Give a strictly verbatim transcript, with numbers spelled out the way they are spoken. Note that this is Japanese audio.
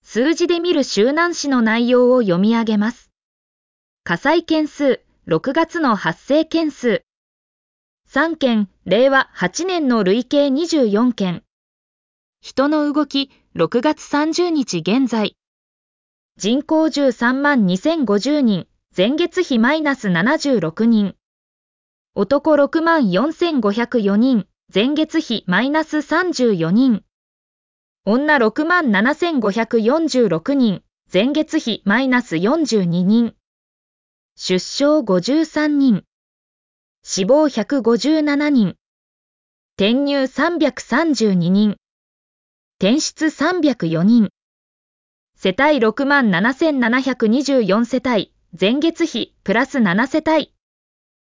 数字で見る周南市の内容を読み上げます。火災件数、ろくがつの発生件数。さんけん、れいわはちねんの累計にじゅうよんけん。人の動き、ろくがつさんじゅうにち現在。人口じゅうさんまんにせんごじゅうにん、前月比マイナスななじゅうろくにん。男ろくまんよんせんごひゃくよにん、前月比マイナスさんじゅうよにん。女ろくまんななせんごひゃくよんじゅうろくにん、前月比マイナスよんじゅうににん。出生ごじゅうさんにん。死亡ひゃくごじゅうななにん。転入さんびゃくさんじゅうににん。転出さんびゃくよにん。世帯ろくまんななせんななひゃくにじゅうよんせたい、前月比プラスななせたい。